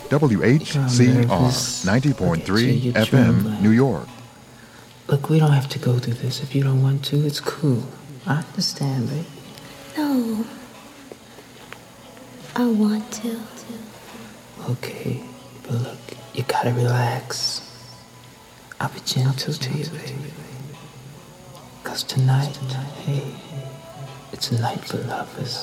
WHCR 90.3 FM, New York. Look, we don't have to go through this. If you don't want to, it's cool. I understand, baby. No. I want to. Okay, but look, you gotta relax. I'll be gentle to you, baby. 'Cause tonight, hey, it's a night for lovers.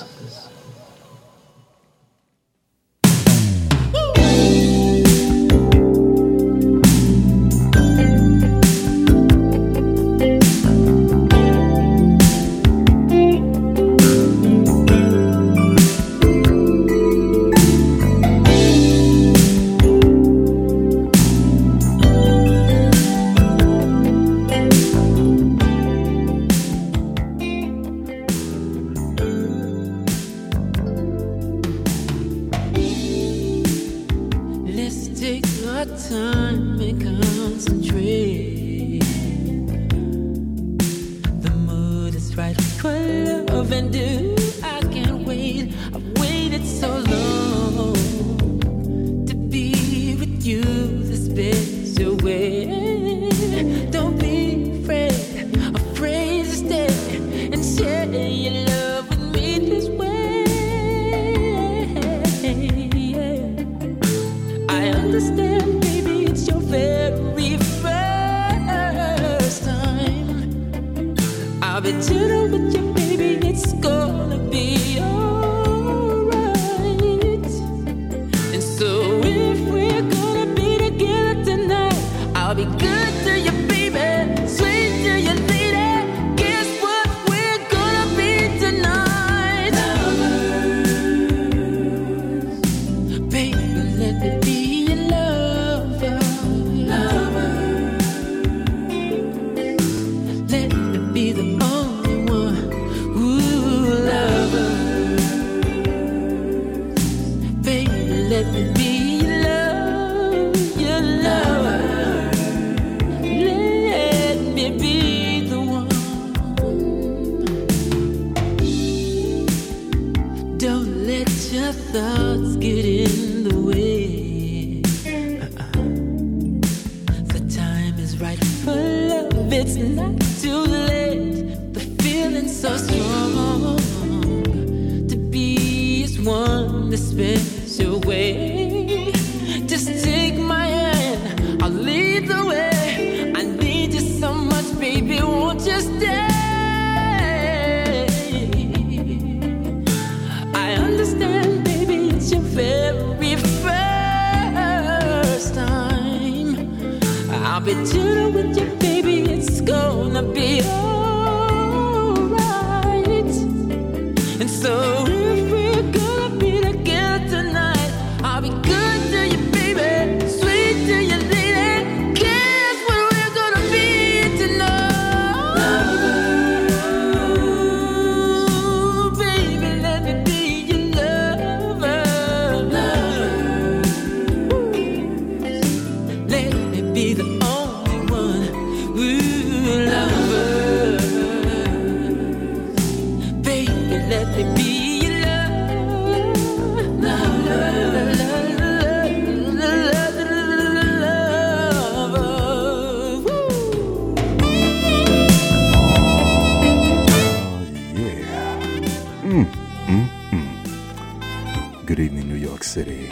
Good evening, New York City,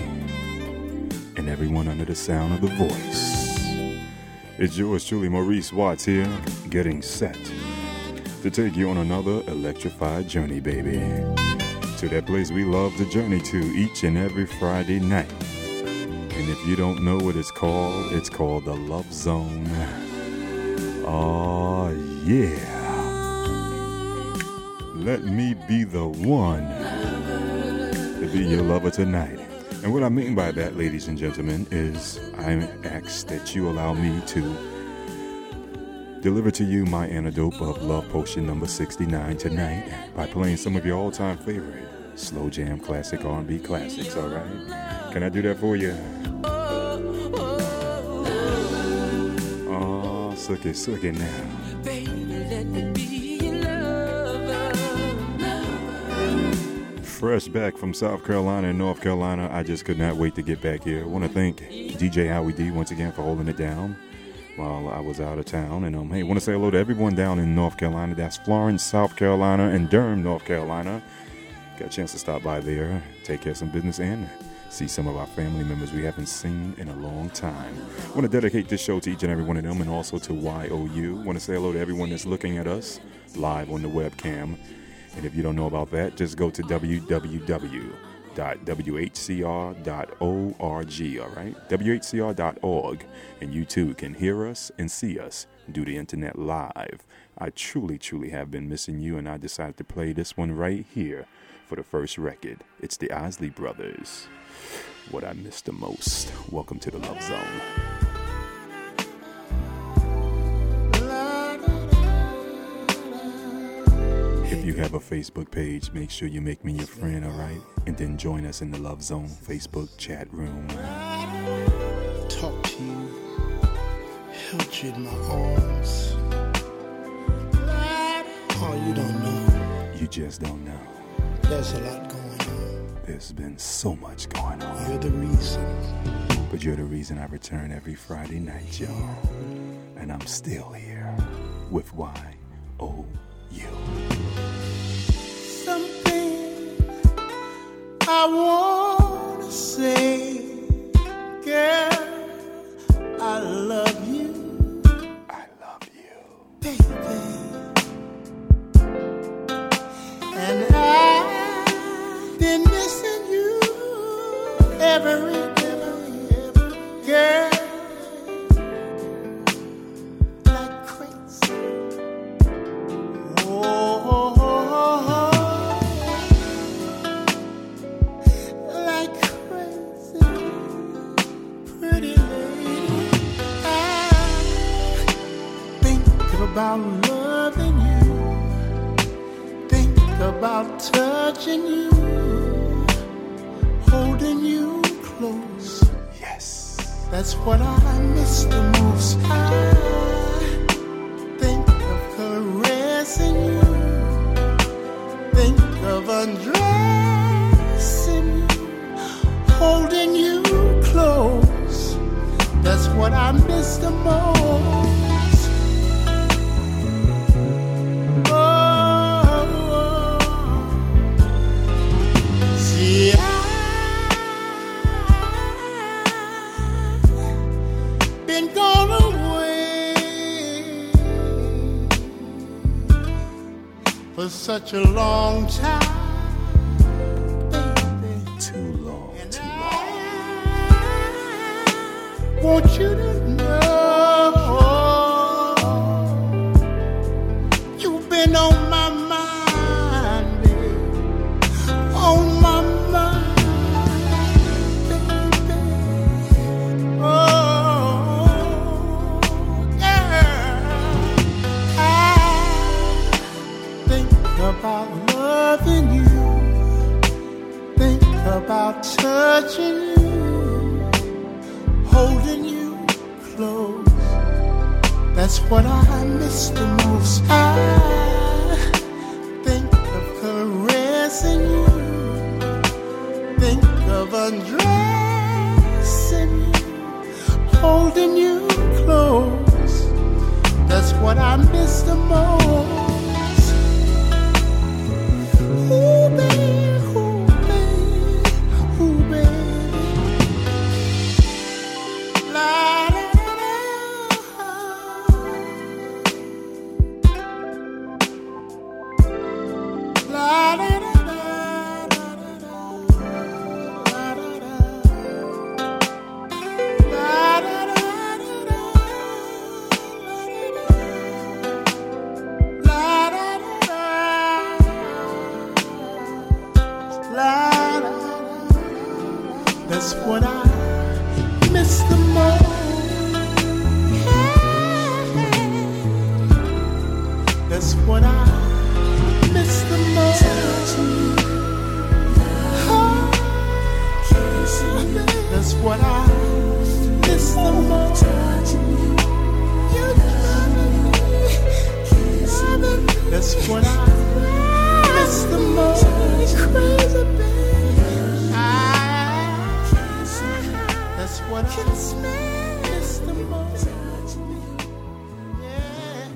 and everyone under the sound of the voice. It's yours truly, Maurice Watts here, getting set to take you on another electrified journey, baby, to that place we love to journey to each and every Friday night. And if you don't know what it's called the Love Zone. Oh, yeah. Let me be the one to be your lover tonight. And what I mean by that, ladies and gentlemen, is I ask that you allow me to deliver to you my antidote of Love Potion number 69 tonight by playing some of your all-time favorite slow jam classic R&B classics, all right? Can I do that for you? Oh, suck it now. Baby, let me be your lover. fresh back from South Carolina and North Carolina. I just could not wait to get back here. I want to thank DJ Howie D once again for holding it down while I was out of town. And hey, I want to say hello to everyone down in North Carolina. That's Florence, South Carolina, and Durham, North Carolina. Got a chance to stop by there, take care of some business, and see some of our family members we haven't seen in a long time. I want to dedicate this show to each and every one of them, and also to YOU. I want to say hello to everyone that's looking at us live on the webcam. And if you don't know about that, just go to www.whcr.org, all right? whcr.org, and you too can hear us and see us do the internet live. I truly, truly have been missing you, and I decided to play this one right here for the first record. It's the Isley Brothers. What I miss the most. Welcome to the Love Zone. If you have a Facebook page, make sure you make me your friend, all right? And then join us in the Love Zone Facebook chat room. Talk to you, held you in my arms. Oh, you don't know. You just don't know. There's a lot going on. There's been so much going on. You're the reason. But you're the reason I return every Friday night, y'all. And I'm still here with YOU. Something I want to say, girl, I love you. I love you. Baby. And I've been missing you every girl. Like crazy. Like crazy, pretty lady. I think about loving you, think about touching you, holding you close. Yes. That's what I miss the most. I think of caressing you, think of undressing you, holding you close. That's what I miss the most. Oh, see, I've been gone away for such a long time. Too long. Want you to know you've been on my mind, baby. On my mind, baby. Oh, girl, I think about loving you, think about touching you, holding you close. That's what I miss the most. I think of caressing you, think of undressing you, holding you close. That's what I miss the most. Ooh, baby, ooh, baby, ooh, baby. La, la, la, la, la, that's what I miss the most. That's what I miss the most. That's what I miss the most. That's what I miss the most. baby, baby. That's what I miss the most. Yeah.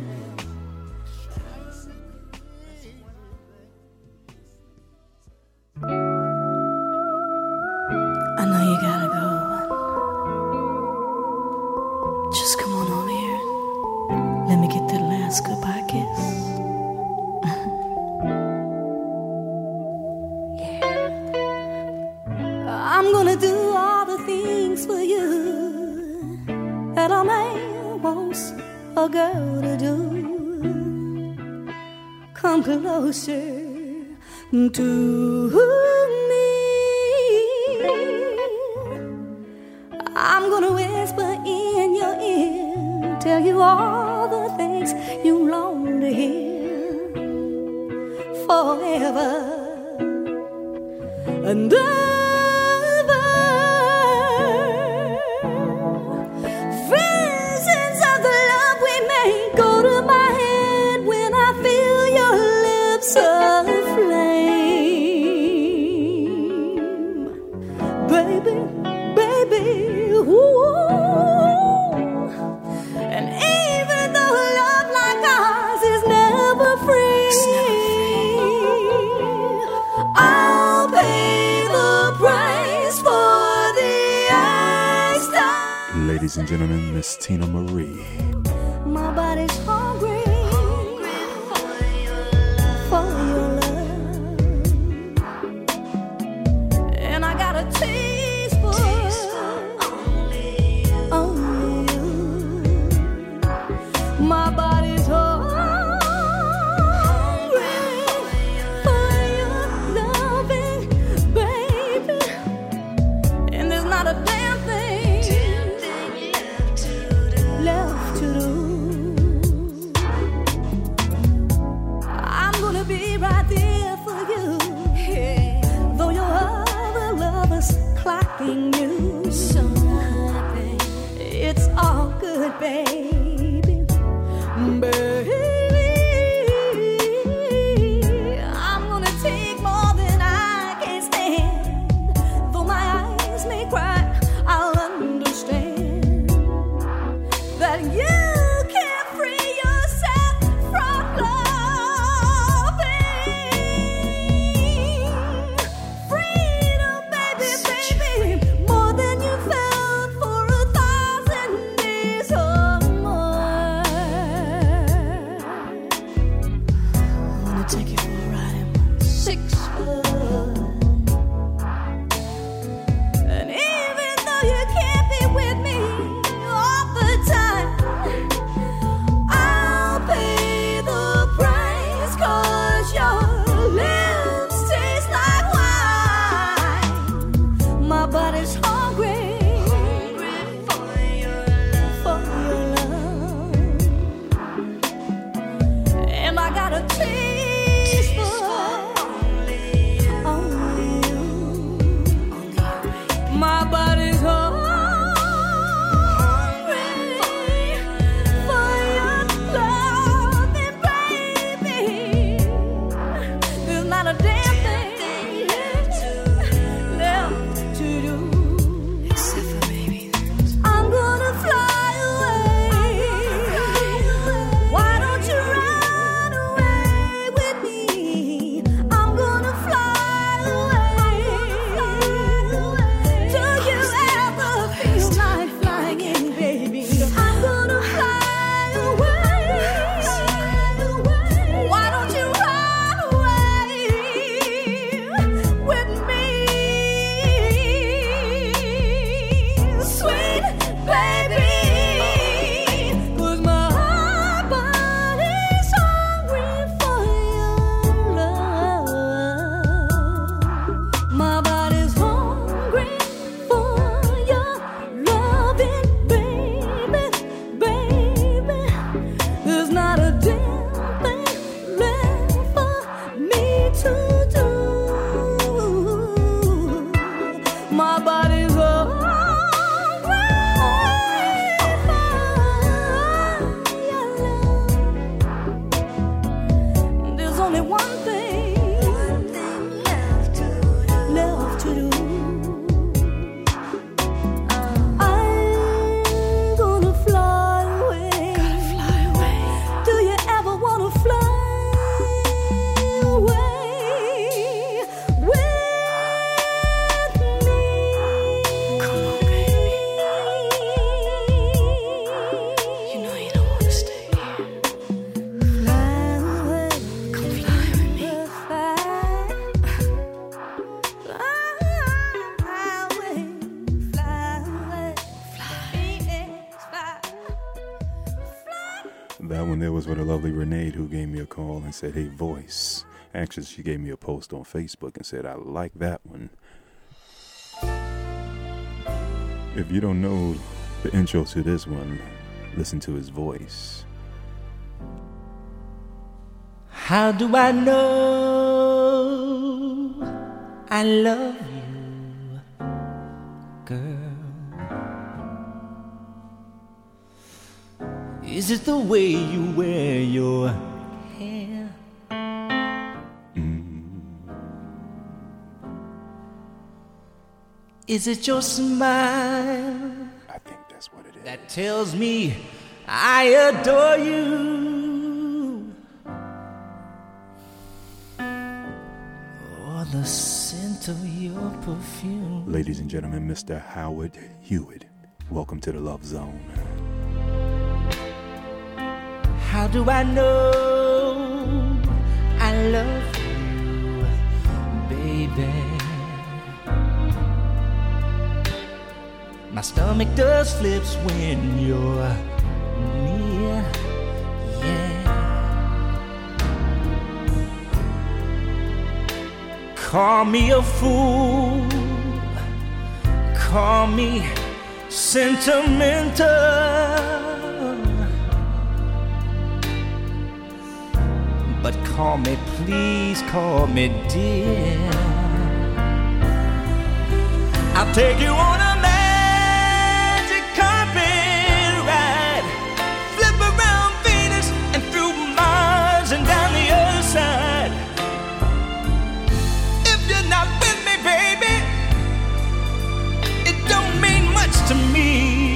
I know you gotta go. Just come on over here. Let me get that last goodbye kiss. Yeah. I'm gonna do all the things for you that a man wants a girl to do. Come closer to me. I'm gonna whisper in your ear, tell you all the things you long to hear forever and ever. Visions of the love we made go to my head when I feel your lips aflame. Baby, baby, ooh. And even though a love like ours is never free, I'll pay the price for the ecstasy. Ladies and gentlemen, Miss Tina Marie. My body's hungry for your love, and I got a taste for only you. My body's hungry for your loving, baby, and there's not a damn thing left to do. I'm gonna be right there for you, though your other lover's clocking you. So it's all good, baby, baby. I'm gonna take more than I can stand. Though my eyes may cry, I'll understand that you can't free yourself from loving. Freedom, baby, baby, more than you felt for 1,000 days or more. I wanna take you for a ride in my 6-foot. And even though you can't be with me all the time, I'll pay the price, 'cause your lips taste like wine. My body's hungry for your love, and I got a taste for only you. My body's hungry for your loving, baby. There's not a damn thing left to do, except for baby. I'm gonna fly away. Why don't you run away with me? I'm gonna fly away. Do you ever That one there was for the lovely Renee, who gave me a call and said, hey, voice. Actually, she gave me a post on Facebook and said, I like that one. If you don't know the intro to this one, listen to his voice. How do I know I love you, girl? Is it the way you wear your hair? Is it your smile? I think that's what it is. That tells me I adore you. Or the scent of your perfume. Ladies and gentlemen, Mr. Howard Hewitt. Welcome to the Love Zone. How do I know I love you, baby? My stomach does flips when you're near, yeah. Call me a fool, call me sentimental, but call me, please call me dear. I'll take you on a magic carpet ride, flip around Venus and through Mars and down the other side. If you're not with me, baby, it don't mean much to me.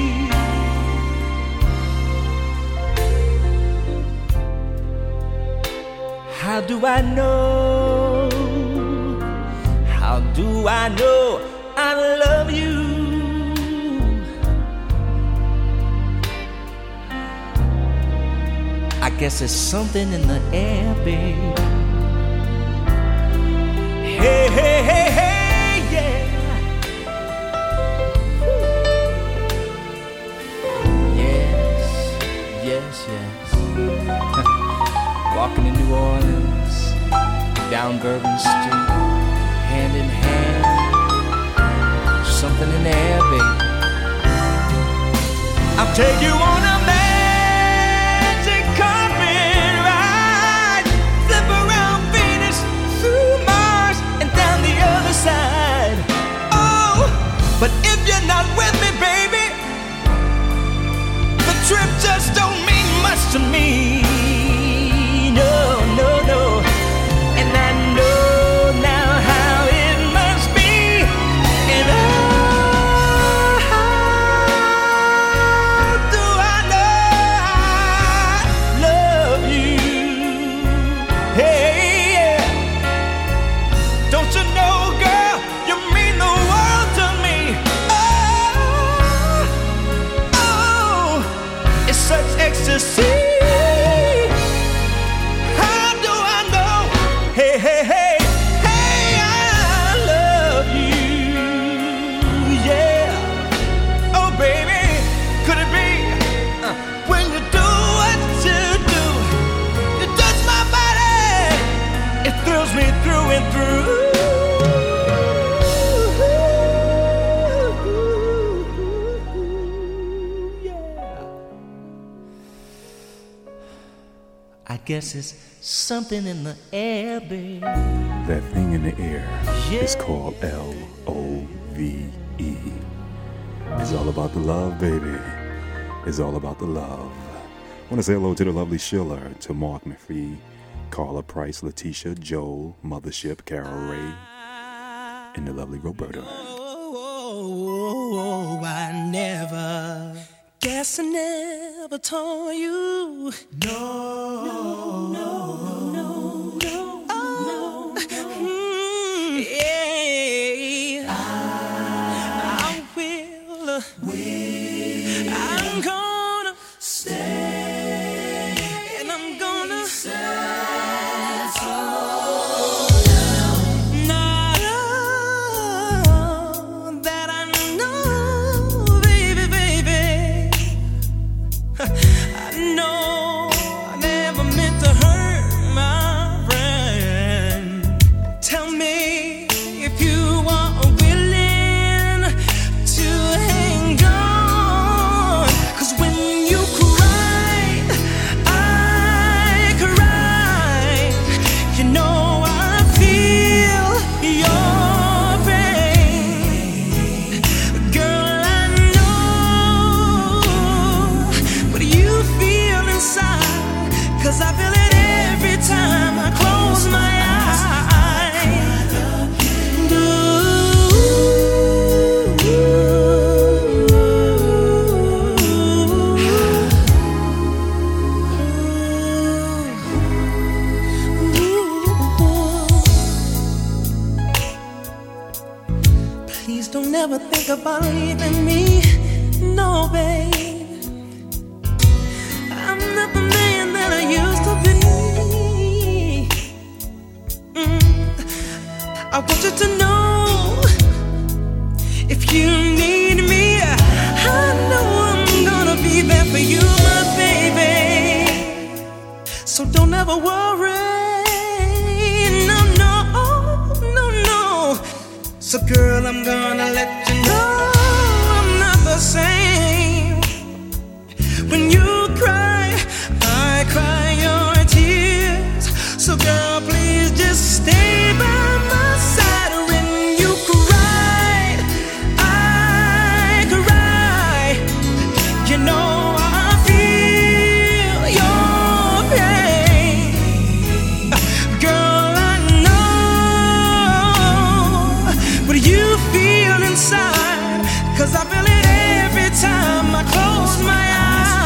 How do I know? How do I know I love you? I guess it's something in the air, babe. Hey, hey, hey, hey, yeah. Yes, yes, yes. Walking in New Orleans, down Bourbon Street, hand in hand, something in the air, baby. I'll take you on a magic carpet ride, flip around Venus, through Mars, and down the other side. Oh, but if you're not with me, baby, the trip just don't mean much to me. No, no, no. And I know now how it must be. And how do I know I love you? Hey, yeah. Don't you know, girl, you mean the world to me. Oh, oh, it's such ecstasy. Hey, hey, hey, hey, I love you, yeah. Oh, baby, could it be when you do what you do? You touch my body, it thrills me through and through. Yeah. I guess it's something in the air, babe. That thing in the air is called L-O-V-E. It's all about the love, baby. It's all about the love. I want to say hello to the lovely Sheila, to Mark McPhee, Carla Price, Letitia, Joel, Mothership, Carol Ray, and the lovely Roberta. Oh, I never, guess I never told you. No, no, no, no. Yeah, I will. I'm gonna stay, and I'm gonna now that I know, baby, baby, I know want you to know, if you need me, I know I'm gonna be there for you, my baby. So don't ever worry, no, no, no, no. So girl, I'm gonna let you know I'm not the same. When you cry, I cry your tears. So girl, please just stay by my side. When you cry, I cry. You know I feel your pain. Girl, I know what you feel inside, 'cause I feel it every time I close my eyes.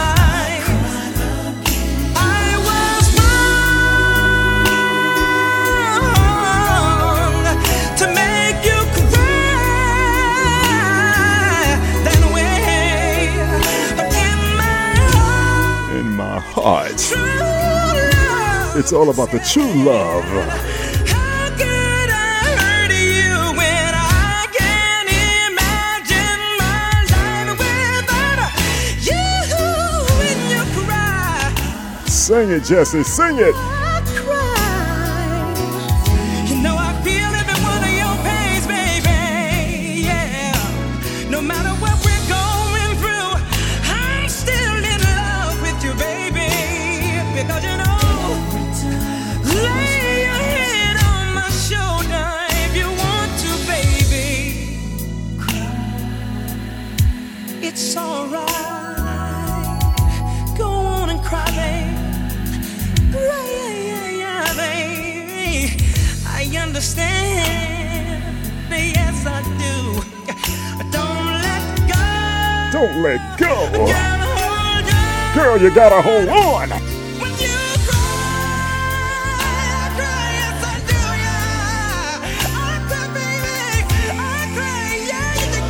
Heart. It's all about the true love. How could I hurt you when I can't imagine my life without you? When you cry, sing it, Jesse, sing it. I cry. You know I feel every one of your pains, baby. Yeah. No matter what we're going through, I'm still in love with you, baby. Because you know, lay your head on my shoulder if you want to, baby. It's alright. Go on and cry, baby. Cry, yeah, baby. I understand. Yes, I do. Don't let go. Don't let go. Gotta hold on. Girl, you gotta hold on. When you cry, yes I do, yeah. I cry, baby, I cry, yeah,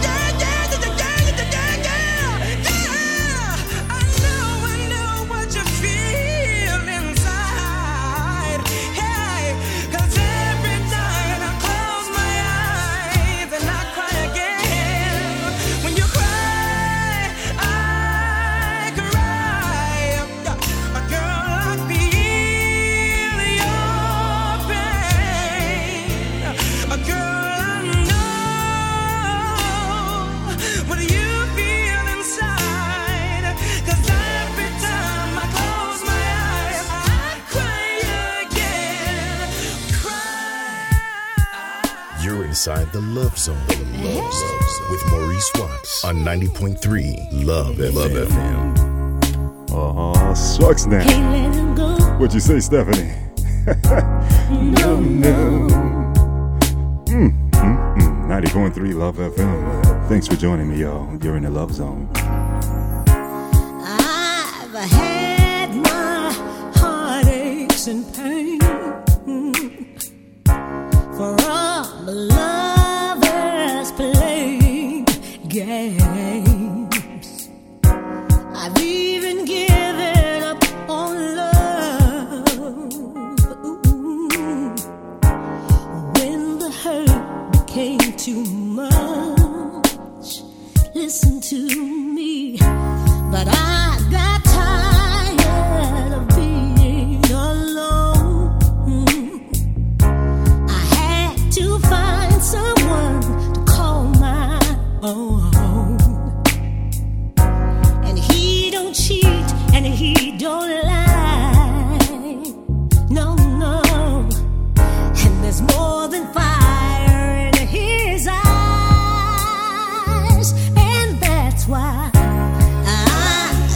yeah. I know what you feel inside, hey, 'cause every night I close my eyes and I cry again. When you cry, I cry. Girl, I feel your pain. Girl, I know what you feel inside. 'Cause every time I close my eyes, I cry again. Cry. You're inside the Love Zone. With Maurice Watts on 90.3 Love FM. Oh, shucks now. What'd you say, Stephanie? No. 90.3 Love FM. Thanks for joining me, y'all. You're in the Love Zone. I've had my heartaches and pain for all the lovers playing games. I've even given up on love. When the hurt became too much, listen to me. But I got tired of being alone. I had to find someone to call my own. And he don't cheat and he don't lie. No, no. And there's more than fire in his eyes. And that's why I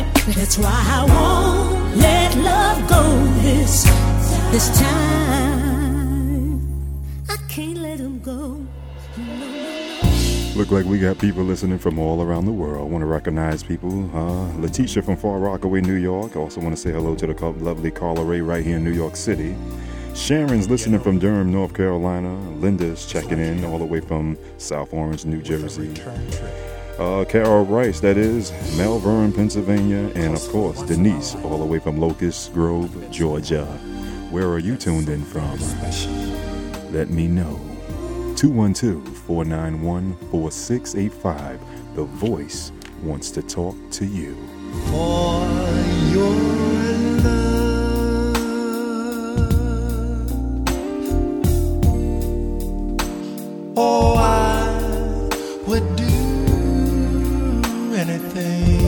That's why I won't let love go this time. I can't let him go. Look like we got people listening from all around the world. Want to recognize people. Letitia from Far Rockaway, New York. Also want to say hello to the lovely Carla Ray right here in New York City. Sharon's listening from Durham, North Carolina. Linda's checking in all the way from South Orange, New Jersey. Carol Rice, that is, Malvern, Pennsylvania. And of course, Denise, all the way from Locust Grove, Georgia. Where are you tuned in from? Let me know. 212-491-4685. The Voice wants to talk to you. For your love, oh, I would do anything.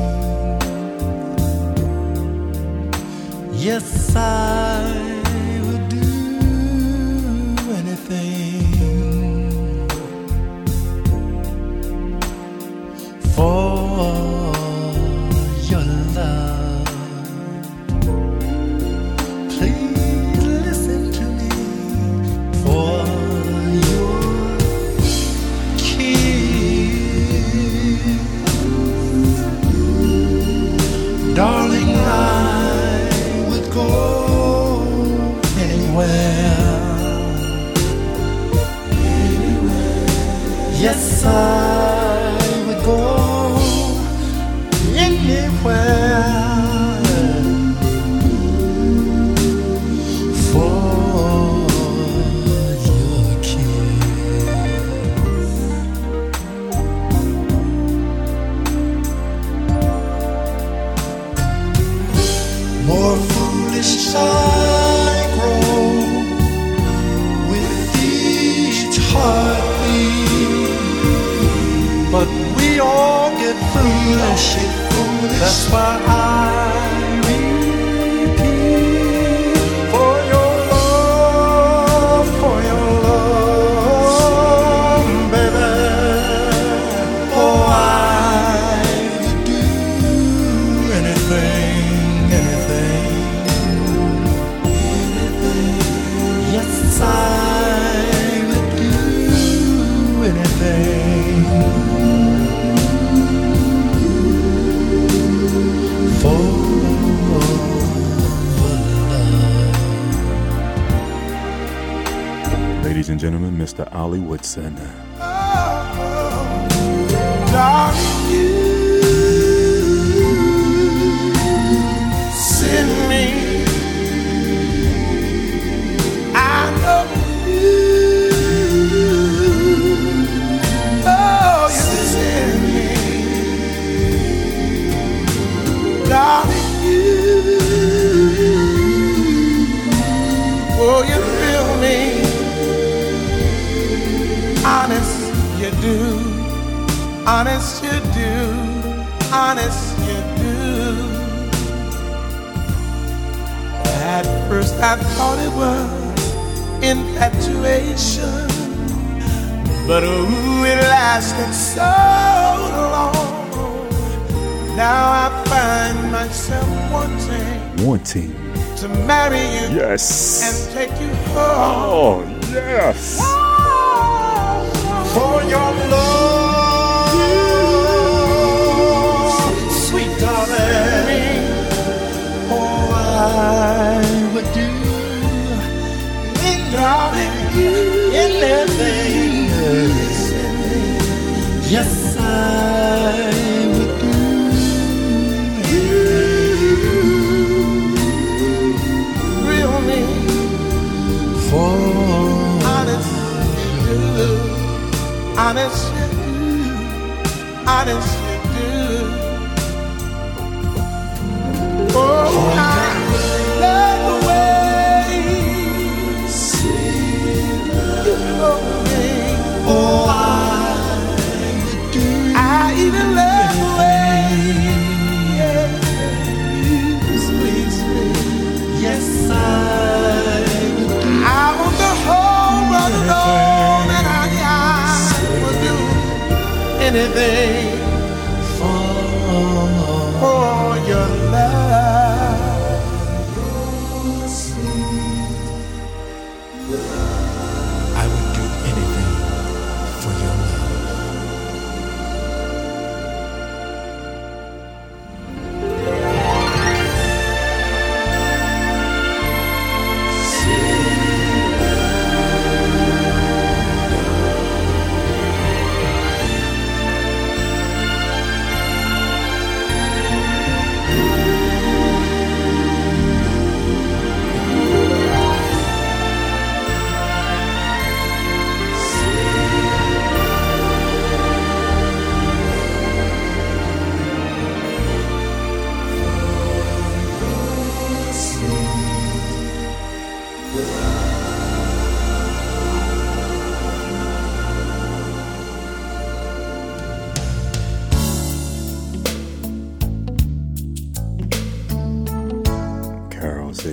Yes, I would do anything for your love. Please listen to me. For your kiss, darling, I would go anywhere. Yes, I would go anywhere for your kiss. More foolish I grow with each heartbeat, but we all get foolish. That's why I repeat, for your love, baby. Oh, I would do anything. Yes, I would do anything. Ladies and gentlemen, Mr. Ollie Woodson. Darling, you send me. I know you. Oh, you send me. Darling, you. Oh, you feel me. Honest you do, honest you do, honest you do. At first I thought it was infatuation, but ooh, it lasted so long. Now I find myself wanting to marry you, yes, and take you home. Oh, yes. For your love, sweet darling, oh, I would do, darling, anything. Yes, I would do. Real me, for honest you do. Honest you do, honest you do. Oh, I love the way you love me. Oh, I do. I even love the way sweet, sweet. Yes, I would do. I want the whole world to know that I would do anything for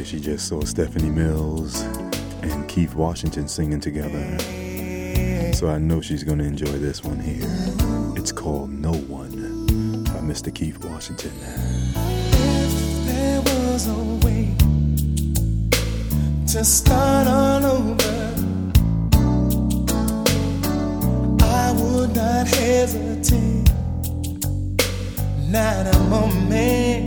she just saw Stephanie Mills and Keith Washington singing together. So I know she's going to enjoy this one here. It's called No One by Mr. Keith Washington. If there was a way to start all over, I would not hesitate, not a moment.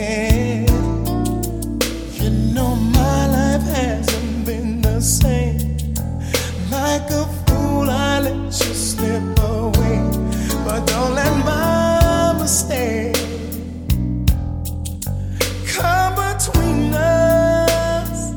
You know my life hasn't been the same. Like a fool I let you slip away, but don't let my mistake come between us.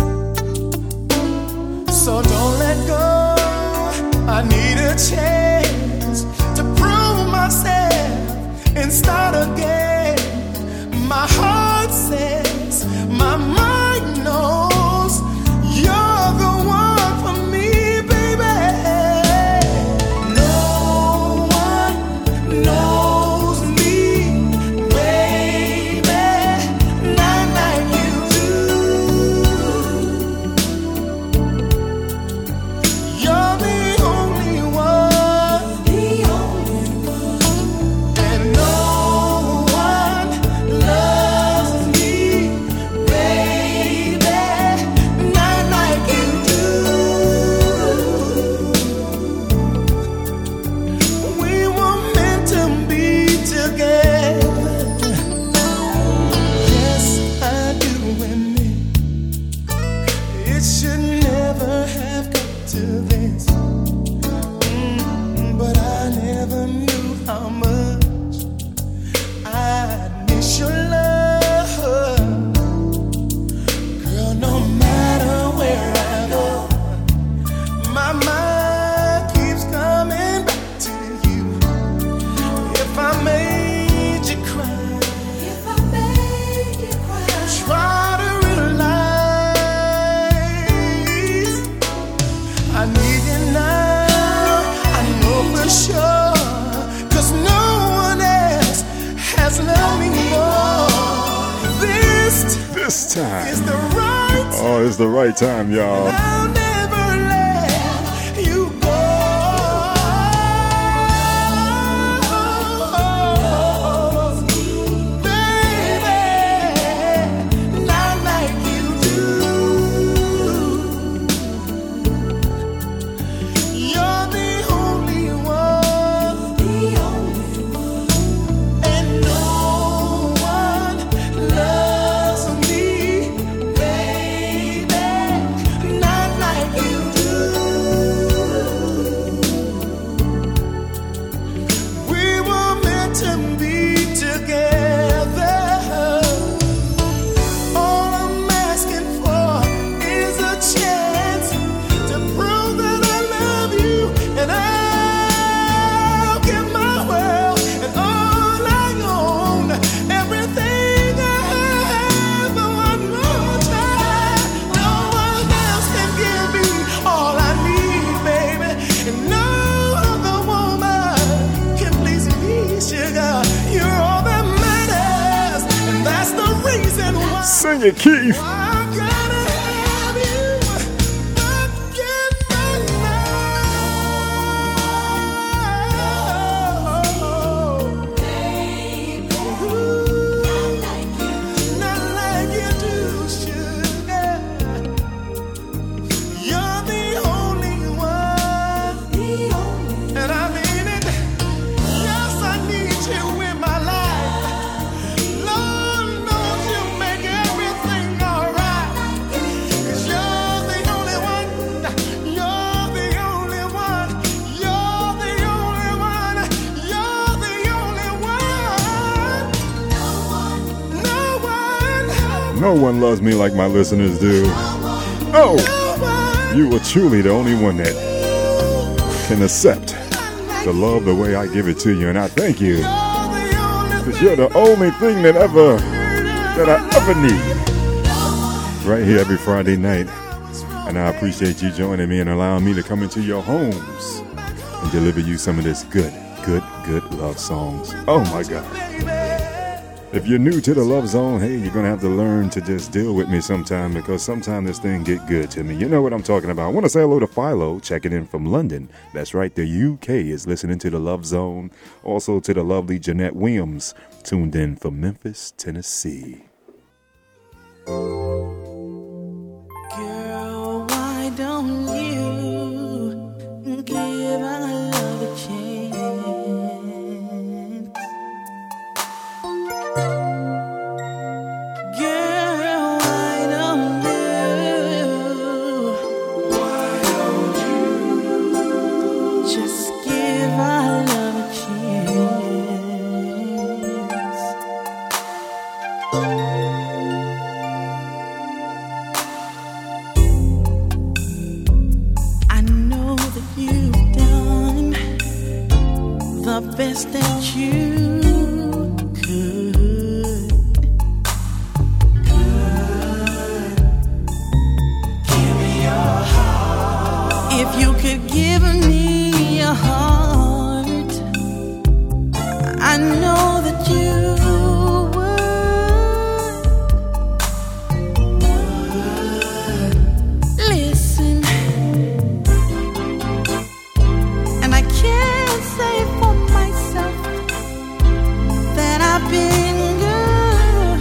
So don't let go, I need a chance to prove myself and start again. My heart says, my mind knows you're the one for me, baby. No one knows me, baby, not like you do. You're the only one, and no one loves me, baby, not like you do. We were meant to be together. Yes, I do admit it should never have come to this. But I never knew how much I'd miss your love. Girl, no matter where I go, my mind keeps coming back to you. If I made you cry, try to realize I need you now. I know for sure, 'cause no one else has loved me more. This This time. is the right time. Oh, it's the right time, y'all. I'll never let you go. Baby, not like you do. You're the only one, and no one loves me, baby, not like you do. We were meant to be together. All I'm asking for is a chance to prove that I love you, and I'll give my world and all I own, everything I have for one more time. No one else can give me all I need, baby, and no other woman can please me, sugar. You're all that matters, and that's the reason why Sing it, Keith. I gotta have you again right now. Baby, not like you do, sugar. You're the only one, and I mean it. Yes, I need you in my life. Lord knows you make everything alright. 'Cause you're the only one. You're the only one. You're the only one. You're the only one. No one. No one loves me like my listeners do. Oh, you are truly the only one that can accept the love the way I give it to you, and I thank you. Because you're the only thing that I ever need. Right here every Friday night. And I appreciate you joining me and allowing me to come into your homes and deliver you some of this good love songs. Oh my God. If you're new to the Love Zone, hey, you're going to have to learn to just deal with me sometime because sometimes this thing get good to me. You know what I'm talking about. I want to say hello to Philo, checking in from London. That's right, the UK is listening to the Love Zone. Also to the lovely Jeanette Williams, tuned in from Memphis, Tennessee. Girl, why don't you give our love a chance? Best that you could. Give me your heart. If you could give me your heart, I know that you would listen. And I can't say for that I've been good,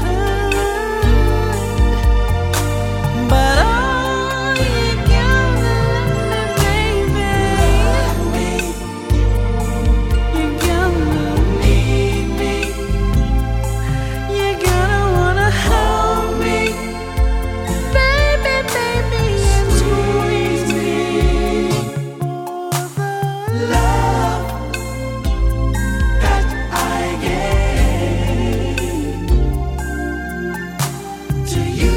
but all you gotta love me, baby. You gotta need me. You gotta wanna hold me, baby, baby, and squeeze me for the love that I gave to you,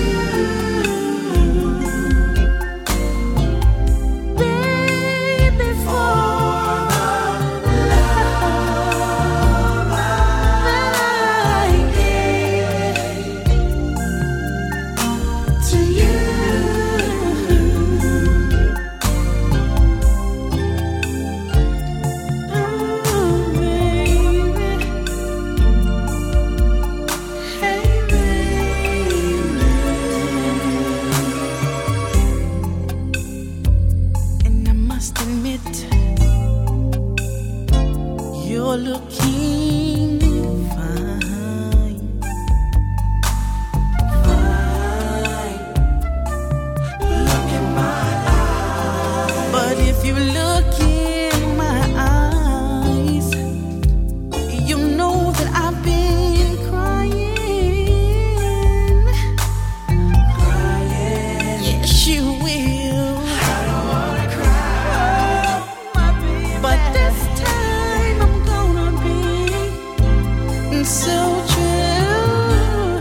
baby, for the love that I gave to you. You're looking fine, fine. Look in my eyes. But if you look in my eyes, you know that I've been crying, crying. Yes, you will. I don't wanna cry, my baby. But this time I'm gonna be so true.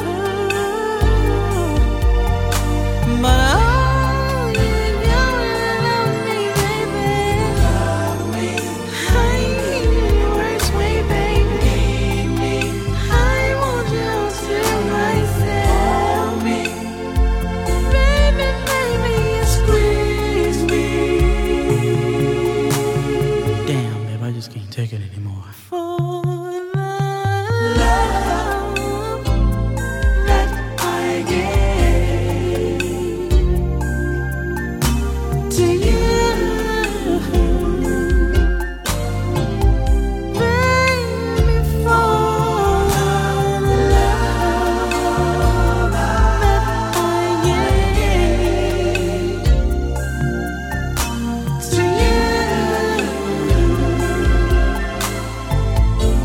But all you gotta love me, baby. Love me. I need you worst way, baby. Need me. I want you to myself. Me. Baby, baby, squeeze me. Damn, babe, I just can't take it anymore. For the love that I gave to you, baby, for the love that I gave to you.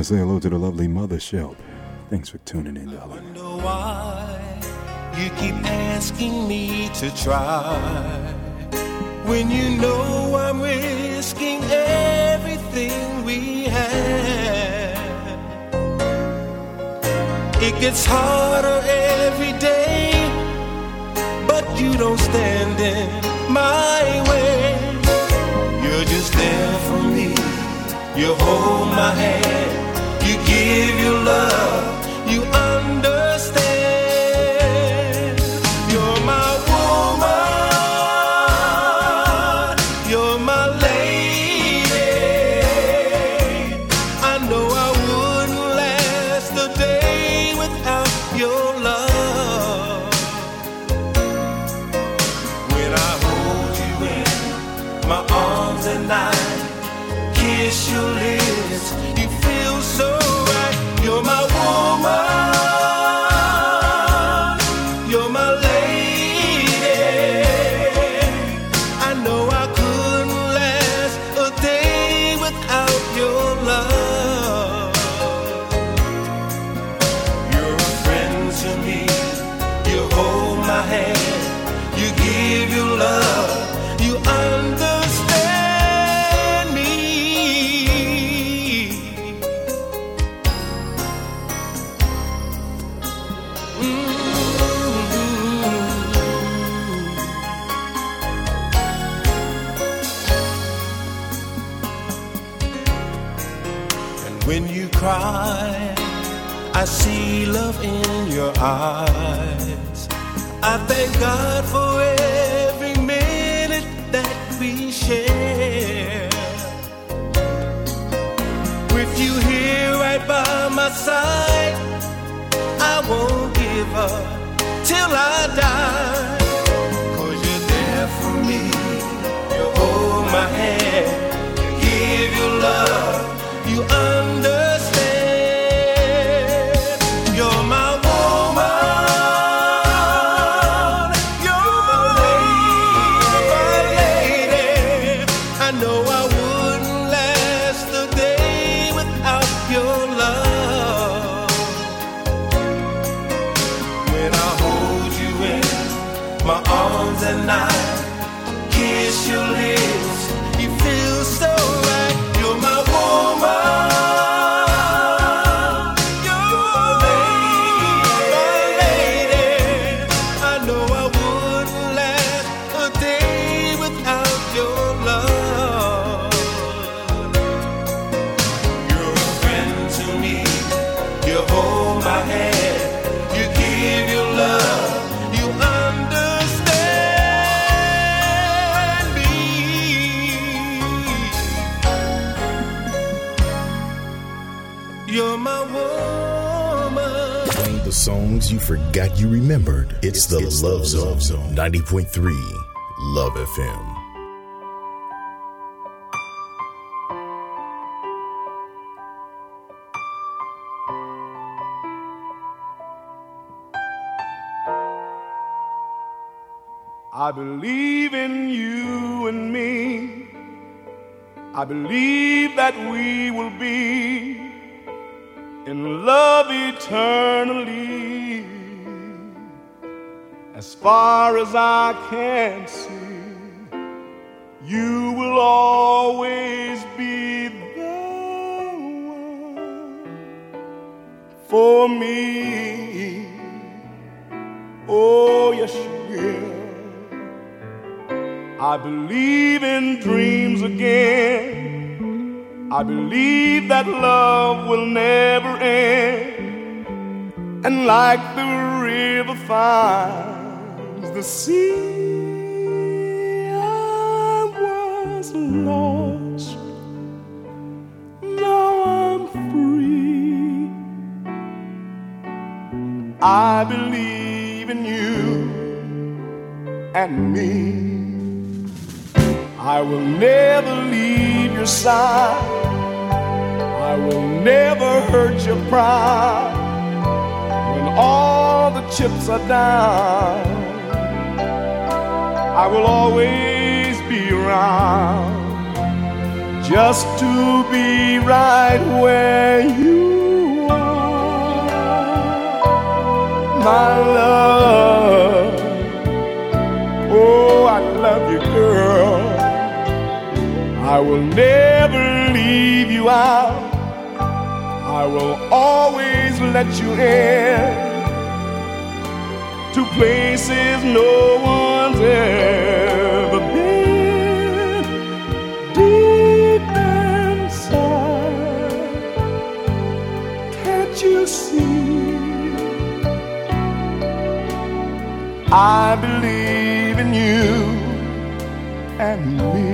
say hello to the lovely Mother Shelp. Thanks for tuning in, darling. I wonder why you keep asking me to try when you know I'm risking everything we have. It gets harder every day, but you don't stand in my way. You're just there for me. You hold my hand. You give your love. You understand. You're my woman. You're my lady. I know I wouldn't last a day without your love. When I hold you in my arms at night, kiss your lips, you feel so right. You're my woman, you're my lady. I know I couldn't last a day without your love. You're a friend to me, you hold my hand, you give your love, you understand me. When you cry, I see love in your eyes. I thank God for every minute that we share. With you here right by my side, I won't give up till I die. 'Cause you're there for me. You hold my hand, you give your love, you understand. You're my woman, you're my lady. I know I wouldn't last a day without your love. When I hold you in my arms at night, kiss your lips, you feel so right. You're my woman. You're my woman. Playing the songs you forgot you remembered. It's the Love Zone. 90.3 Love FM. I believe in you and me. I believe that we will be in love eternally. As far as I can see, you will always be the one for me. Oh, yes, you will. I believe in dreams again. I believe that love will never end. And like the river finds the sea, I was lost. Now I'm free. I believe in you and me. I will never leave your side. I will never hurt your pride. When all the chips are down, I will always be around, just to be right where you my love. Oh, I love you, girl. I will never leave you out. I will always let you in to places no one's ever been. Deep inside, can't you see? I believe in you and me.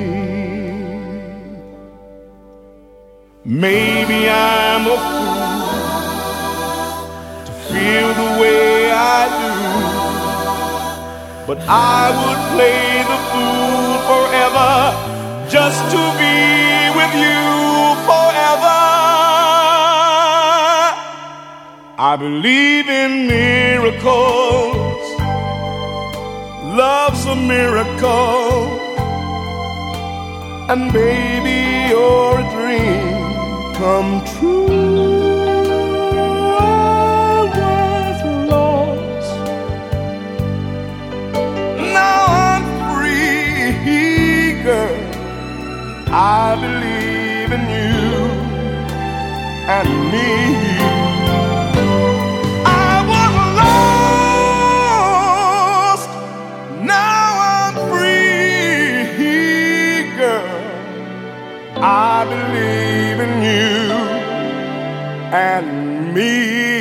Maybe I'm a fool to feel the way I do, but I would play the fool forever just to be with you forever. I believe in miracles. Love's a miracle, and maybe you're a dream come true. I was lost, now I'm free, girl. I believe in you and me. I was lost, now I'm free, girl. I believe in you and me.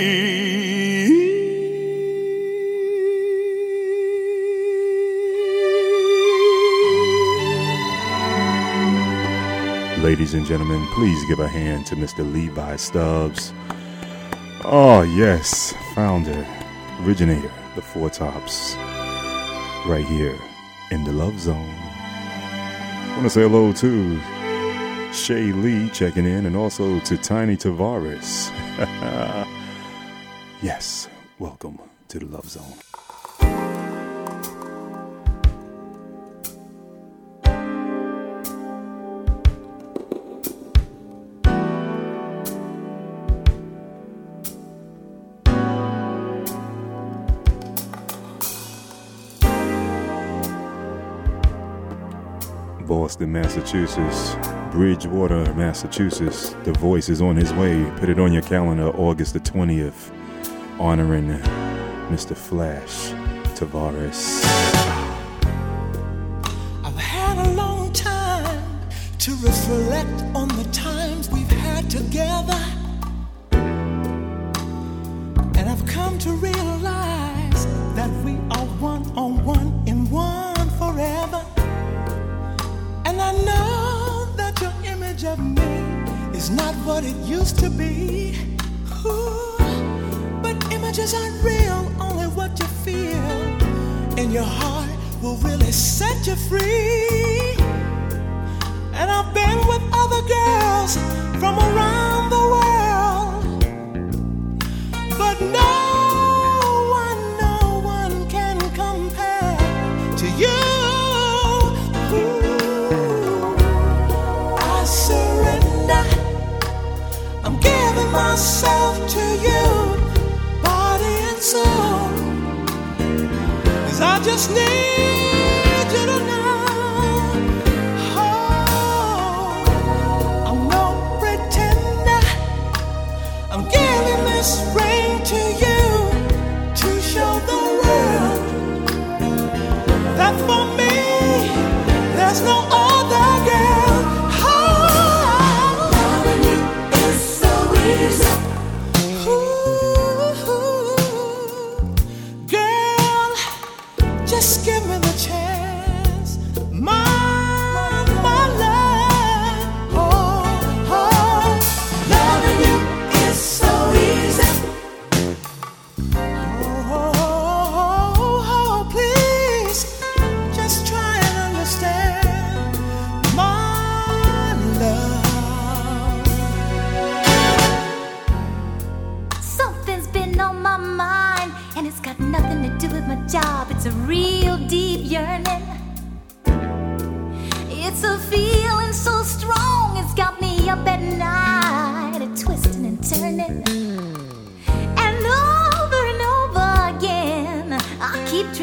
Ladies and gentlemen, please give a hand to Mr. Levi Stubbs. Oh, yes, founder, originator, the Four Tops, right here in the Love Zone. I want to say hello to Shay Lee checking in, and also to Tiny Tavares. Yes, welcome to the Love Zone. Boston, Massachusetts, Bridgewater, Massachusetts. The Voice is on his way. Put it on your calendar, August the 20th, honoring Mr. Flash Tavares. I've had a long time to reflect on the times we've had together, and I've come to realize that we are one on one in one forever. And I know that your image of me is not what it used to be. Ooh, but images aren't real, only what you feel. And your heart will really set you free. And I've been with other girls from around the world, but no one can compare to you. Myself to you, body and soul, 'cause I just need you to know, oh, I'm no pretender. I'm giving this ring to you to show the world that for me there's no other girl. Girl, just give me the chance, my love. Oh, loving you is so easy. Oh, please, just try and understand my love. Something's been on my mind, and it's got nothing to do with my job. It's a real deep yearning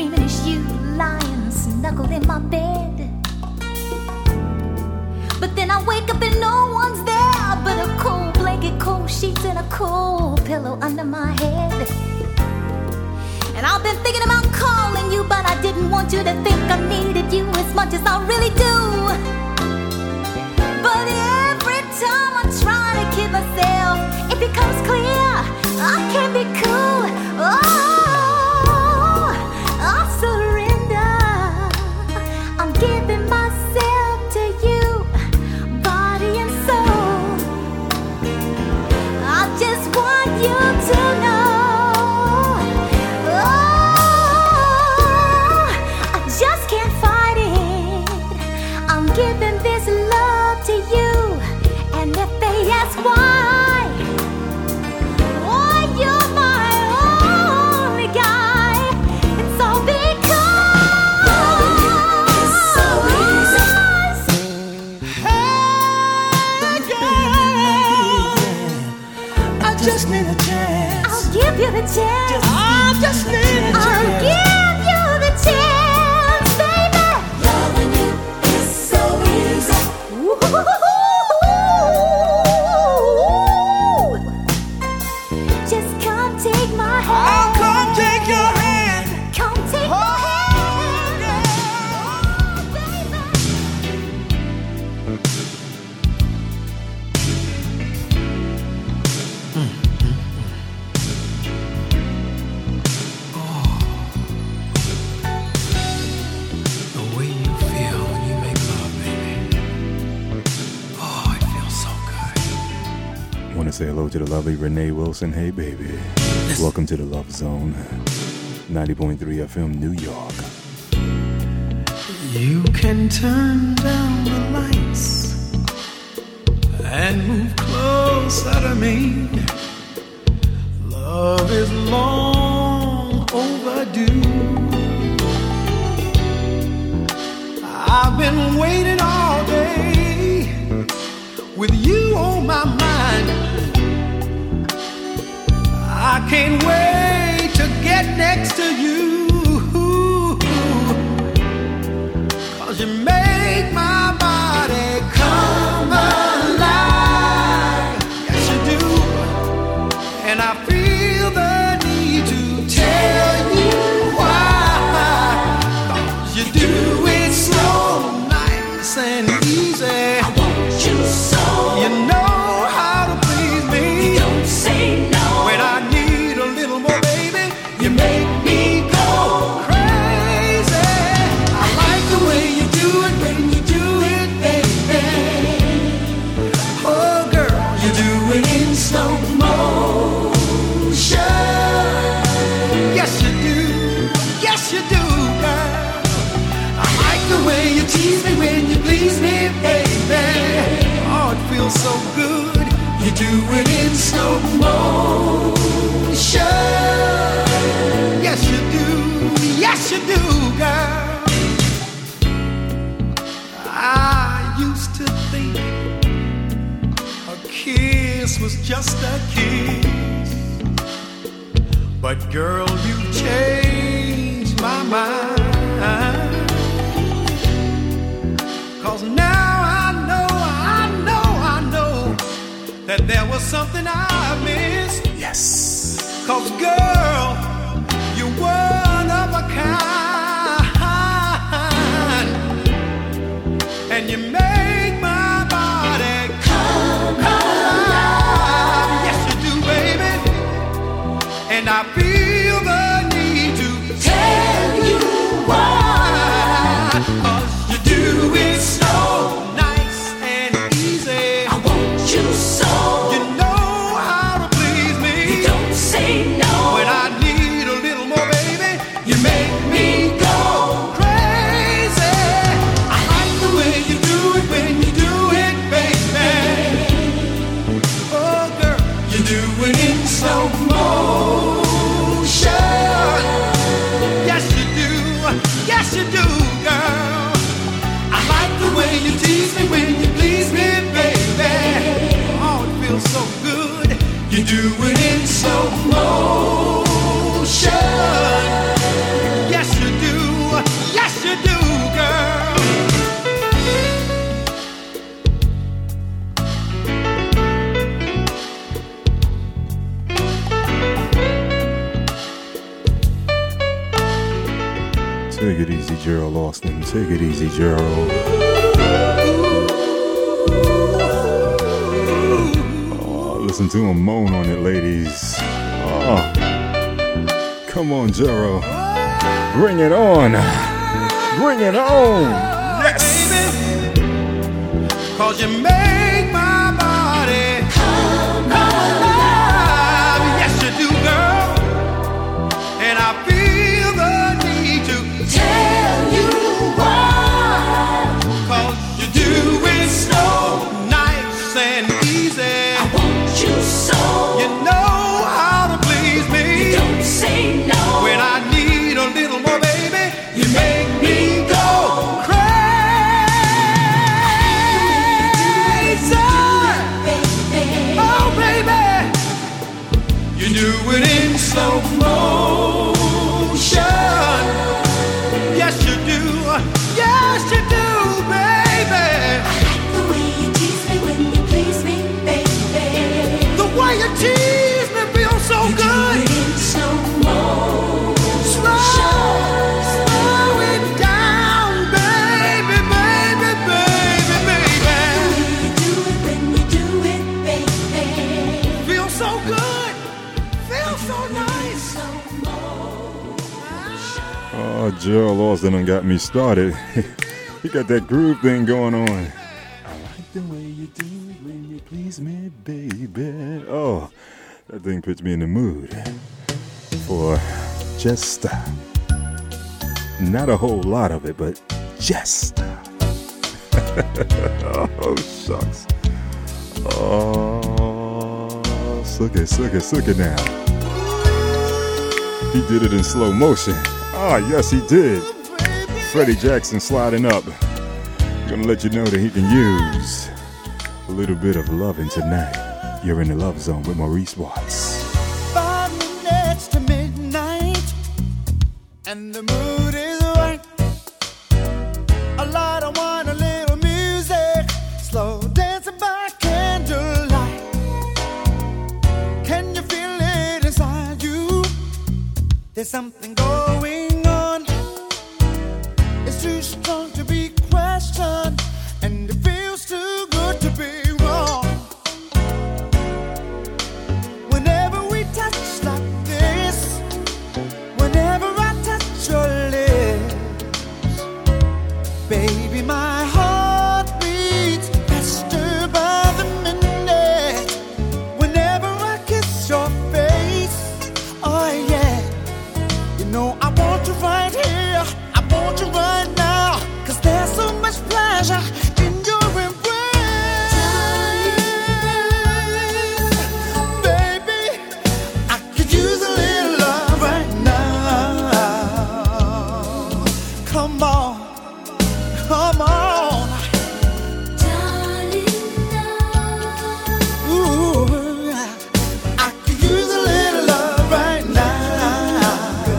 dreaming it's you lying snuggled in my bed. But then I wake up and no one's there but a cold blanket, cold sheets, and a cold pillow under my head. And I've been thinking about calling you, but I didn't want you to think I needed you as much as I really do. But every time I try to kid myself, it becomes clear I can't be cool. Oh, I surrender. I'm giving myself to you, body and soul. I just want you to know. Giving this love to you, and if they ask why, oh, you're my only guy. It's all because it's so easy. Hey, girl, I just need a chance. I'll give you the chance. I just need a chance. I'll give you the chance, baby. Loving you is so easy. Just come take my hand. I'll come take your hand. Come take my hand, baby. The way you feel when you make love, baby. Oh, it feels so good. Want to say hello to the lovely Renee Wilson. Hey, baby. Welcome to the Love Zone. 90.3 FM, New York. You can turn down the lights and move closer to me. Love is long overdue. I've been waiting all day with you on my mind. I can't wait to get next to you. 'Cause you make my body come alive. Yes, you do. And I feel the need to tell you why. 'Cause you do it so nice and easy. I want you so. You know how to please me. You don't say no. When I need a little more, baby, You make me go crazy. I like the way you do it when you do it, baby. Oh, girl, You do it in slow motion. yes you do, yes you do, girl. I like the way you tease me when you please me, baby. Oh, it feels so good. You do it in slow motion. Yes you do, yes you do, girl. I used to think a kiss was just a kiss, but girl, you changed my mind. 'Cause now I know that there was something I missed. Yes. 'Cause girl, you're one of a kind, and you make my body come alive. Yes, you do, baby. And I feel the need to Tell you why. 'cause you do it so nice and easy. I want you so. You know how to please me. You don't say no. When I need a little more, baby, You make me go crazy. I like the way you do it when you do it, baby. Oh, girl, You do it in slow motion. yes you do, yes you do, girl. I like the way you tease me when you please me, baby. Oh, it feels so good. You do it in slow motion. Yes you do. you do, girl. Take it easy, Gerald Austin. Take it easy, Gerald. Oh, listen to him moan on it, ladies. Oh, come on, Gerald. Bring it on. Bring it on. Yes. Baby, 'cause you make my body come alive. Yes, you do, girl. And I feel the need to tell you why. 'Cause you do it so nice and easy. I want you so. You know how to please me. You don't say no. When I need a little more, baby, you make me go crazy. Oh, baby, you do it in slow motion. Yes, you do. Yes, you do, baby. I like the way you tease me when you please me, baby. The way you tease me feels so good. Do it in slow motion. Slow it down, baby, baby, baby, baby. Do it when you do it, baby. Feels so good. Feels so nice. Oh, Gerald Austin done got me started. He got that groove thing going on. I like the way you do it when you please me, baby. Oh, that thing puts me in the mood for just not a whole lot of it, but just. Oh, shucks. Oh, suck it now. He did it in slow motion. Ah, yes, he did. Freddie Jackson sliding up. Gonna let you know that he can use a little bit of loving tonight. You're in the Love Zone with Maurice Watts. 5 minutes to midnight, and the mood is right. A lot of wine, a little music, slow dancing by candlelight. Can you feel it inside you? There's something going on. It's too strong to be questioned, and it feels too good to be wrong. Whenever we touch like this, whenever I touch your lips, baby, my heart beats faster by the minute. Whenever I kiss your face, oh yeah, you know I want you right here, I want you right now, 'cause there's so much pleasure in your embrace. Baby, I could use a little love right now. Come on, come on. Ooh, I could use a little love right now.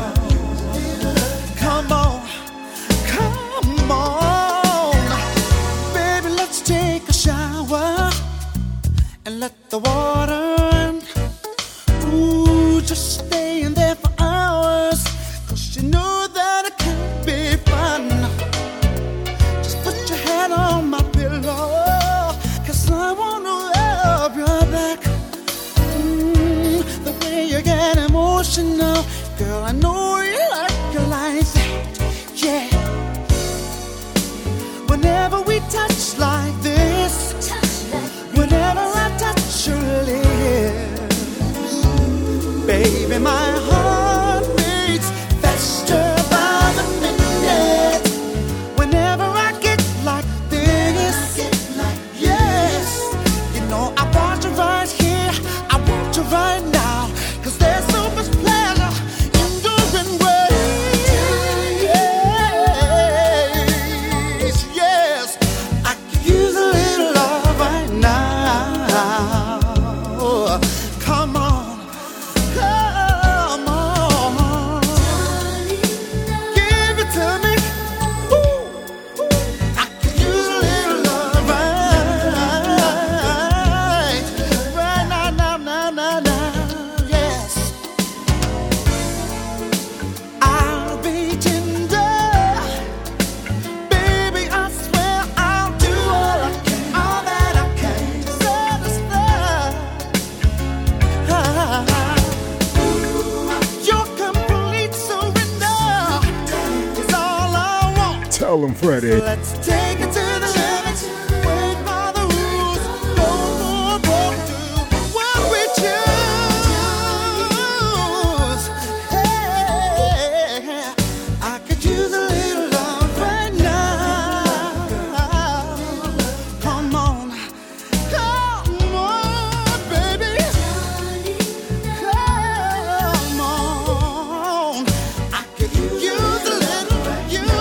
Come on, come on. Baby, let's take a shower and let the water run. Ooh, just staying there for hours, 'cause you know that it can be fun. Just put your head on my pillow, 'cause I wanna rub your back. The way you get emotional, girl, I know you like that. Yeah. Whenever we touch like this, whenever I touch your lips, baby, my heart beats faster by the minute. Whenever I get like this, yes, you know I want you right here, I want you right now, 'cause there's so much pleasure in your embrace. Yes, I could use a little love right now. Come on, come on. Tell them, Freddie. Let's take it to the limits. Wait by the rules. No more broke to what we choose. Hey, I could use a little love right now. Come on, baby. Come on. I could use a little of your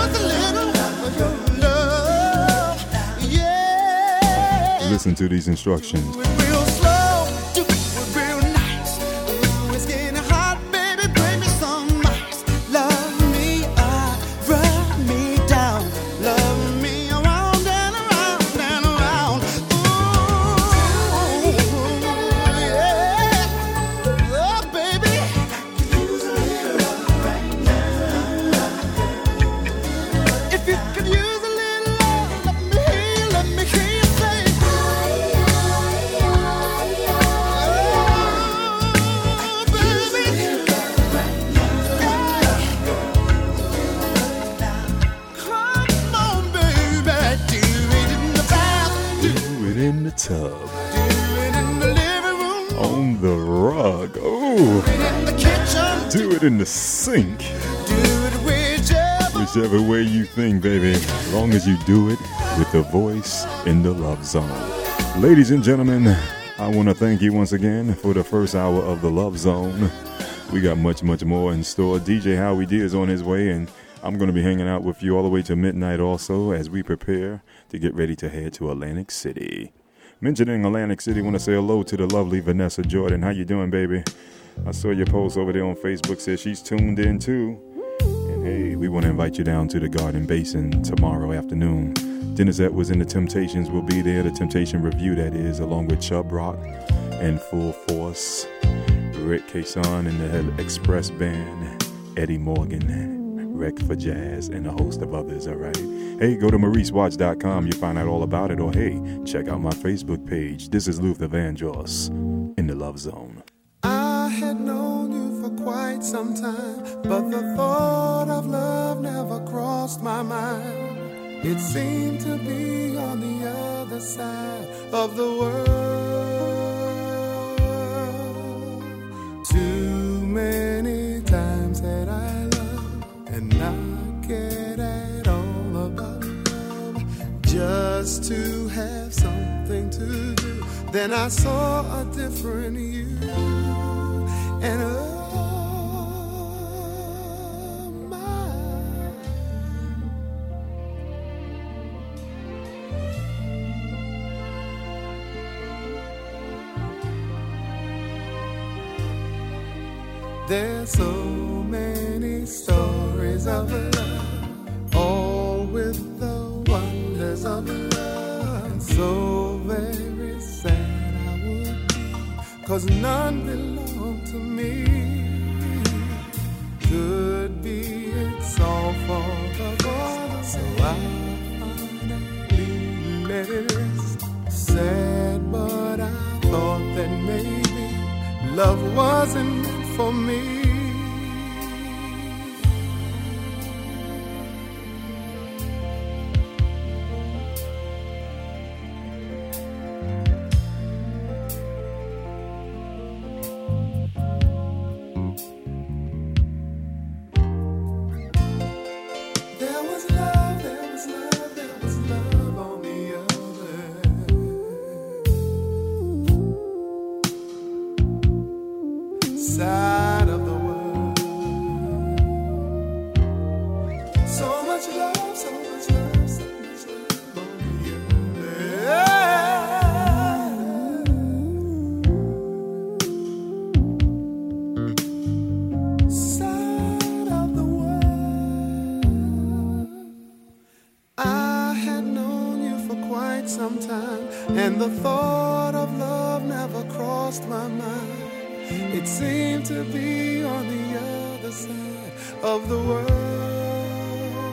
love. Yeah. Listen to these instructions. Do it real slow, do it real nice. Ooh, it's getting hot, baby, bring me some ice. Love me up, rub me down. Love me around and around and around. Ooh, yeah. Oh, baby. If you could use a little love, let me hear you say. Do it in the tub. On the rug. Oh. Do it in the sink. Whichever way you think, baby. As long as you do it with the voice in the Love Zone. Ladies and gentlemen, I want to thank you once again for the first hour of the Love Zone. We got much, much more in store. DJ Howie D is on his way, and I'm going to be hanging out with you all the way to midnight also as we prepare to get ready to head to Atlantic City. Mentioning Atlantic City, I want to say hello to the lovely Vanessa Jordan. How you doing, baby? I saw your post over there on Facebook, says she's tuned in too. And hey, we want to invite you down to the Garden Basin tomorrow afternoon. Dennis Edwards and the Temptations will be there, the Temptation Review that is, along with Chubb Rock and Full Force, Rick Kayson and the Express Band, Eddie Morgan, Wreck for Jazz, and a host of others, all right? Hey, go to MauriceWatch.com. You find out all about it. Or, hey, check out my Facebook page. This is Luther Vandross in the Love Zone. I had known you for quite some time, but the thought of love never crossed my mind. It seemed to be on the other side of the world. Too many times that I loved and not cared at all about love, just to have something to do. Then I saw a different you, and there's so many stories of love, all with the wonders of love. So very sad I would be, 'cause none belong to me. Could be it's all for the Lord, so I finally let it rest. Sad, but I thought that maybe love wasn't meant for me. There was love, there was love, there was love on the other side of the world. So much love, so much love, so much love on the other side of the world. I had known you for quite some time, and the thought of love never crossed my mind. It seemed to be on the other side of the world.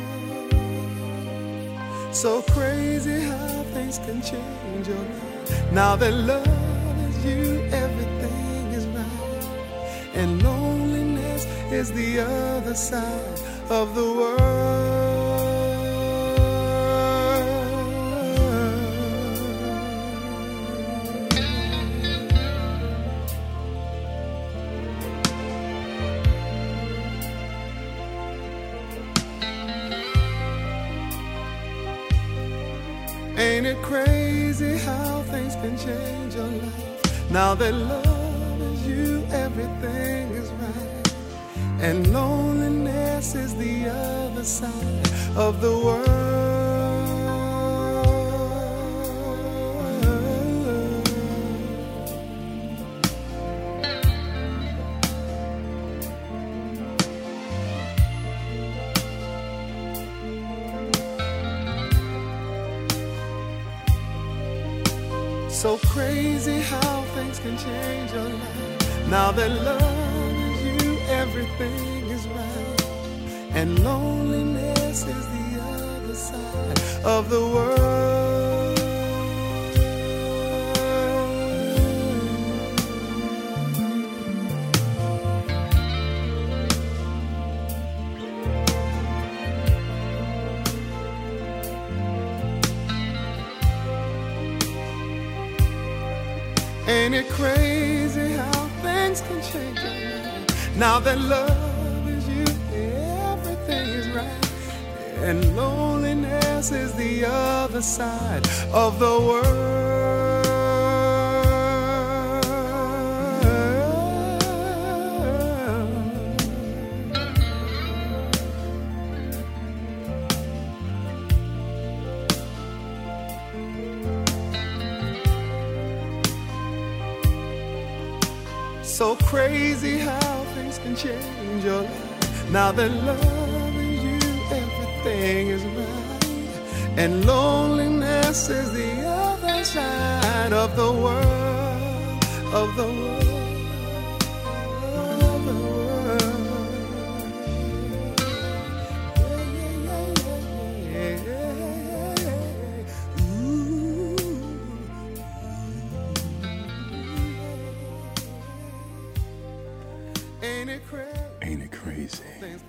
So crazy how things can change your life. Now that love is you, everything is right. And loneliness is the other side of the world. Ain't it crazy how things can change your life? Now that love is you, everything is right. And loneliness is the other side of the world. So crazy how things can change your life. Now that love is you, everything is right. And loneliness is the other side of the world. Ain't it crazy how things can change your life? Now that love is you, everything is right. And loneliness is the other side of the world. So crazy how things can change your life. Now that love is you, everything is right. And loneliness is the other side of the world, of the world, of the world. Yeah, yeah, yeah. Ooh. Ain't it crazy?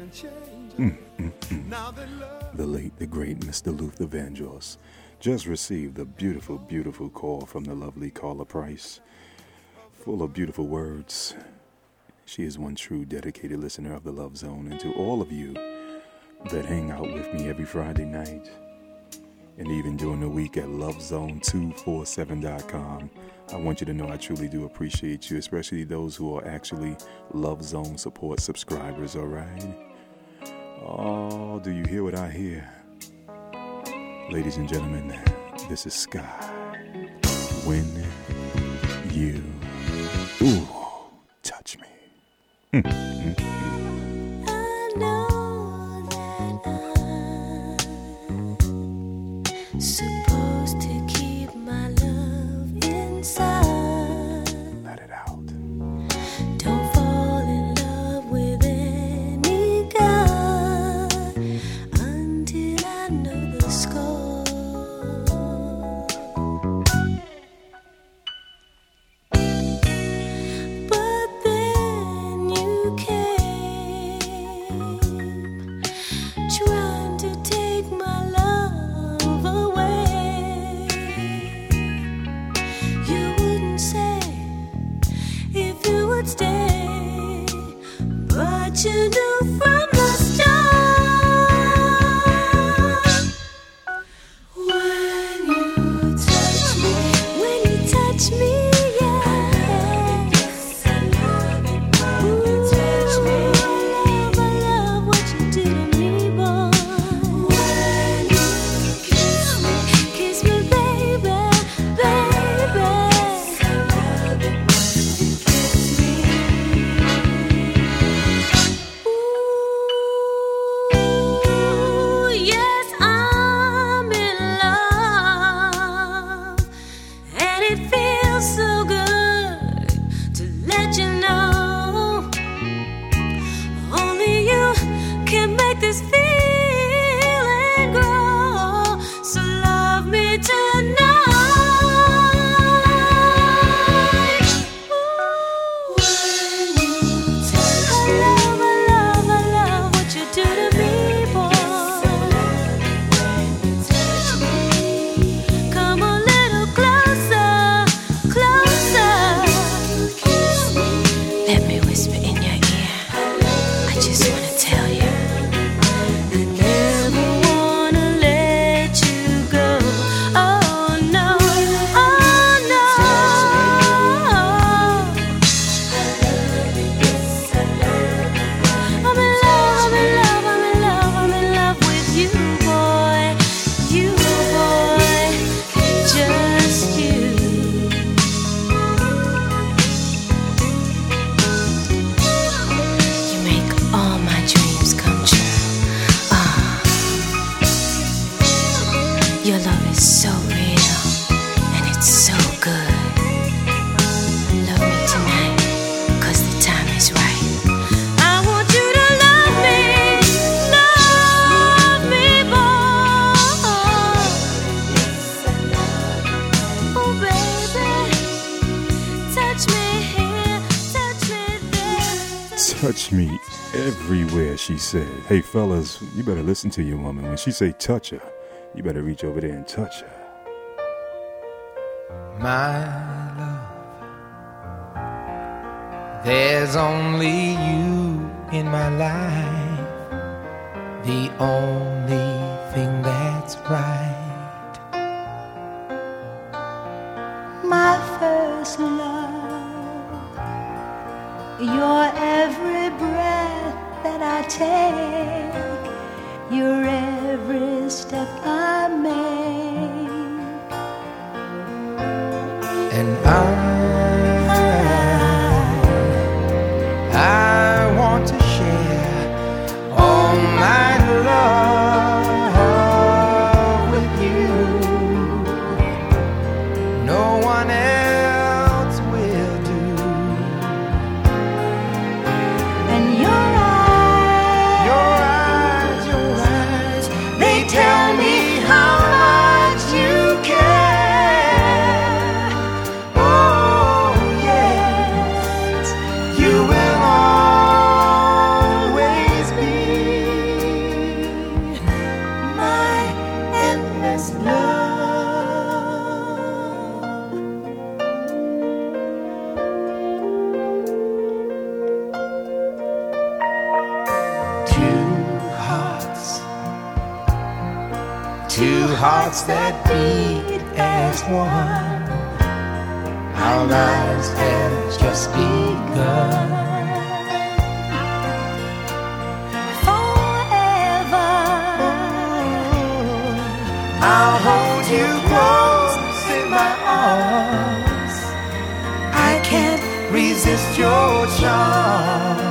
The late, the great Mr. Luther Vandross just received a beautiful, beautiful call from the lovely Carla Price, full of beautiful words. She is one true dedicated listener of the Love Zone, and to all of you that hang out with me every Friday night and even during the week at lovezone247.com, I want you to know I truly do appreciate you, especially those who are actually Love Zone support subscribers, all right? Oh, do you hear what I hear? Ladies and gentlemen, this is Sky. When you, ooh, touch me. I know that I'm supposed to keep my love inside. Let it out. Don't fall in love with any guy until I know the score. But then you came, trying to take my love away. Your love is so real and it's so good. Love me tonight, 'cause the time is right. I want you to love me more. Oh baby, touch me here, touch me there. Touch me everywhere, she said. Hey fellas, you better listen to your woman. When she say touch her, you better reach over there and touch her. My love, there's only you in my life, the only thing that's right. My first love, your every breath that I take, your every step I make, and I want to share all my love with you. No one else will do. and your eyes, they tell me how much you care. Oh yes, you will always be my endless love. Two hearts that beat as one. Our lives have just begun. Forever, I'll hold you close in my arms. I can't resist your charm.